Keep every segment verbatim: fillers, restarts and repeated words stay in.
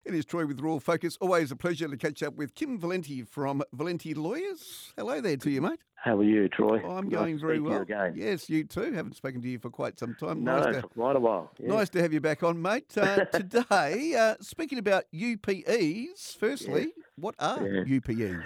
It is Troy with Royal Focus. Always a pleasure to catch up with Kim Valenti from Valenti Lawyers. Hello there to you, mate. How are you, Troy? Oh, I'm Nice going to very speak to well. you again. Yes, you too. Haven't spoken to you for quite some time. No, nice, to, for quite a while. Yes. nice to have you back on, mate. Uh, today, uh, speaking about U P Es, firstly, Yes. what are Yeah. U P Es?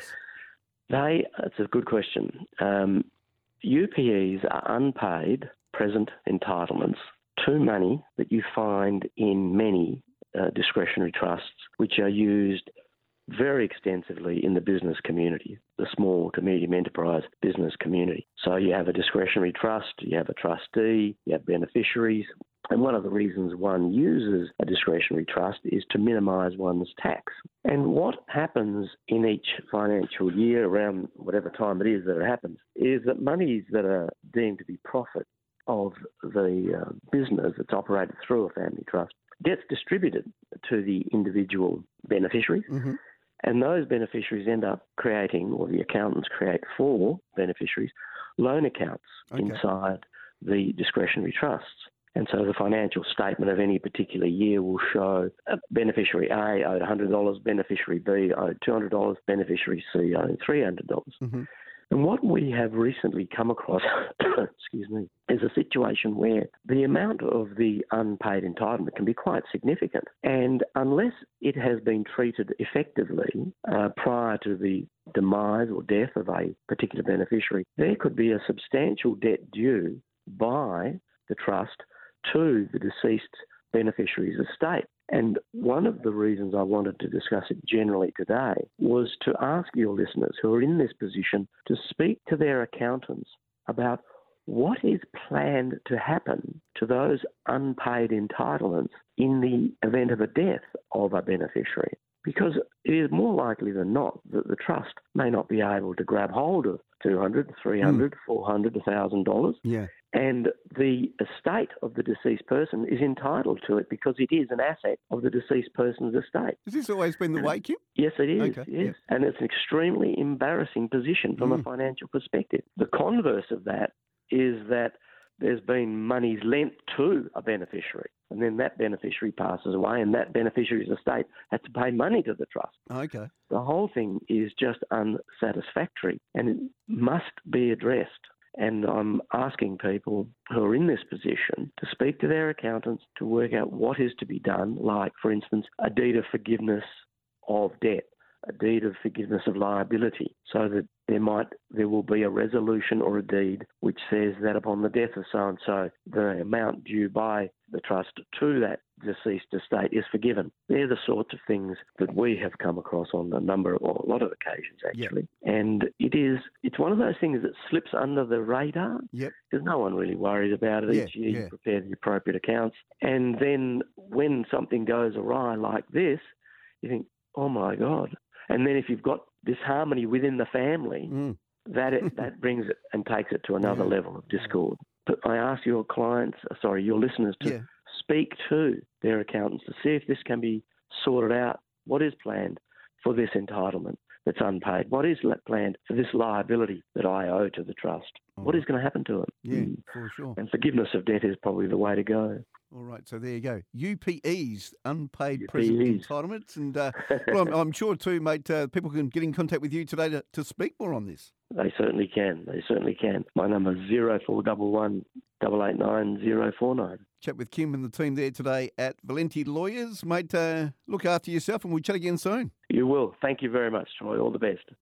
They, that's a good question. Um, U P Es are unpaid present entitlements to money that you find in many uh, discretionary trusts, which are used very extensively in the business community, the small to medium enterprise business community. So you have a discretionary trust, you have a trustee, you have beneficiaries, and one of the reasons one uses a discretionary trust is to minimise one's tax. And what happens in each financial year, around whatever time it is that it happens, is that monies that are deemed to be profit of the uh, business that's operated through a family trust gets distributed to the individual beneficiaries. Mm-hmm. And those beneficiaries end up creating, or the accountants create for beneficiaries, loan accounts Okay. inside the discretionary trusts. And so the financial statement of any particular year will show uh, beneficiary A owed one hundred dollars, beneficiary B owed two hundred dollars, beneficiary C owed three hundred dollars. Mm-hmm. And what we have recently come across, excuse me, is a situation where the amount of the unpaid entitlement can be quite significant. And unless it has been treated effectively uh, prior to the demise or death of a particular beneficiary, there could be a substantial debt due by the trust to the deceased beneficiary's estate. And one of the reasons I wanted to discuss it generally today was to ask your listeners who are in this position to speak to their accountants about what is planned to happen to those unpaid entitlements in the event of a death of a beneficiary. Because it is more likely than not that the trust may not be able to grab hold of two hundred dollars, three hundred dollars, mm. four hundred dollars, one thousand dollars. Yeah. And the estate of the deceased person is entitled to it because it is an asset of the deceased person's estate. Has this always been the way, Kim? Yes, it is. Okay, yes. yeah. And it's an extremely embarrassing position from Mm. a financial perspective. The converse of that is that there's been monies lent to a beneficiary, and then that beneficiary passes away, and that beneficiary's estate has to pay money to the trust. Okay. The whole thing is just unsatisfactory, and it must be addressed. And I'm asking people who are in this position to speak to their accountants to work out what is to be done, like, for instance, a deed of forgiveness of debt, a deed of forgiveness of liability, so that there might there will be a resolution or a deed which says that upon the death of so-and-so, the amount due by the trust to that deceased estate is forgiven. They're the sorts of things that we have come across on a number, or a lot of occasions actually. Yep. And it is it's one of those things that slips under the radar. Yep. Because no one really worries about it. Yeah, Each year yeah. you prepare the appropriate accounts. And then when something goes awry like this, you think, oh my God. And then if you've got disharmony within the family, Mm. that it, that brings it and takes it to another Yeah. level of discord. But I ask your clients, sorry, your listeners to Yeah. speak to their accountants to see if this can be sorted out. What is planned for this entitlement that's unpaid? What is planned for this liability that I owe to the trust? All What right. is going to happen to it? Yeah, Mm. for sure. And forgiveness of debt is probably the way to go. All right, so there you go. U P Es, unpaid U P Es. present entitlements. And uh, well, I'm, I'm sure too, mate, uh, people can get in contact with you today to, to speak more on this. They certainly can. They certainly can. My number is zero four one one, eight eight nine, zero four nine. Chat with Kim and the team there today at Valenti Lawyers. Mate, uh, look after yourself and we'll chat again soon. You will. Thank you very much, Troy. All the best.